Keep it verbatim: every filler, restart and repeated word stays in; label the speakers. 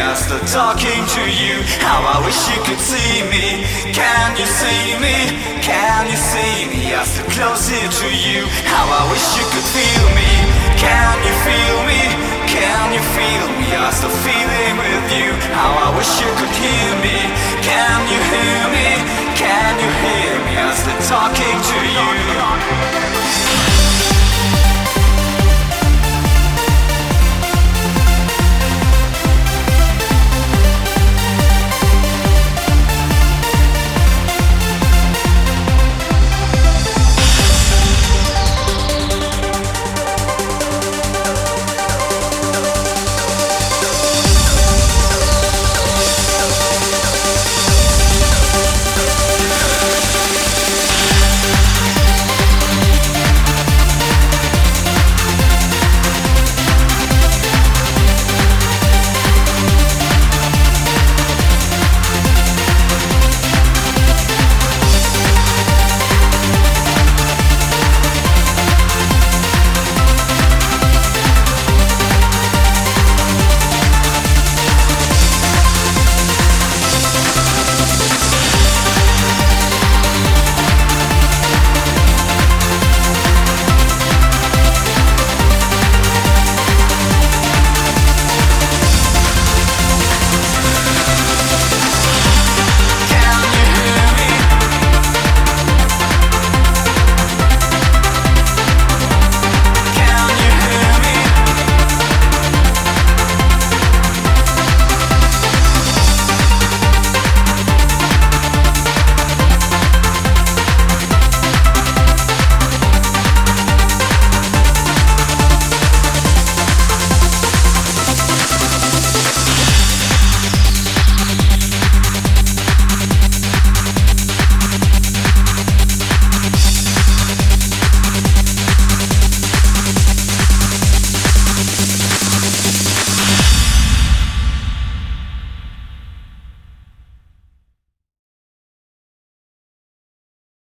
Speaker 1: I start talking to you. How I wish you could see me. Can you see me? Can you see me? I start closer to you. How I wish you could feel me. Can you feel me? Can you feel me? I start feeling with you. How I wish you could hear me. Can you hear me? Can you hear me? I start talking to you.